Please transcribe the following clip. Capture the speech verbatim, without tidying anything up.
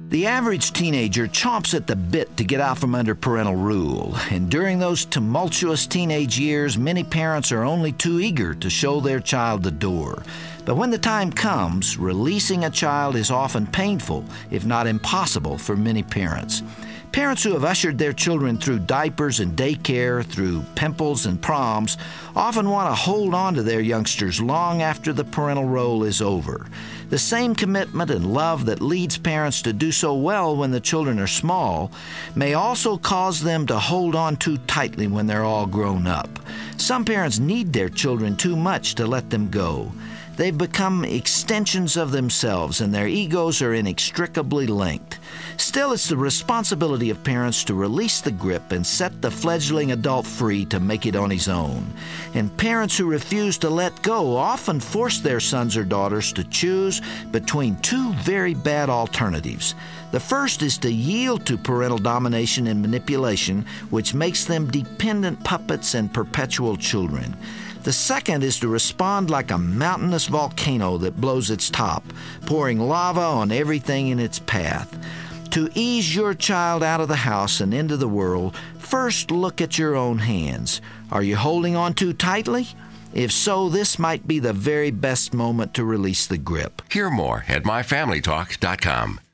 The average teenager chomps at the bit to get out from under parental rule, and during those tumultuous teenage years, many parents are only too eager to show their child the door. But when the time comes, releasing a child is often painful, if not impossible, for many parents. Parents who have ushered their children through diapers and daycare, through pimples and proms, often want to hold on to their youngsters long after the parental role is over. The same commitment and love that leads parents to do so well when the children are small may also cause them to hold on too tightly when they're all grown up. Some parents need their children too much to let them go. They've become extensions of themselves, and their egos are inextricably linked. Still, it's the responsibility of parents to release the grip and set the fledgling adult free to make it on his own. And parents who refuse to let go often force their sons or daughters to choose between two very bad alternatives. The first is to yield to parental domination and manipulation, which makes them dependent puppets and perpetual children. The second is to respond like a mountainous volcano that blows its top, pouring lava on everything in its path. To ease your child out of the house and into the world, first look at your own hands. Are you holding on too tightly? If so, this might be the very best moment to release the grip. Hear more at my family talk dot com.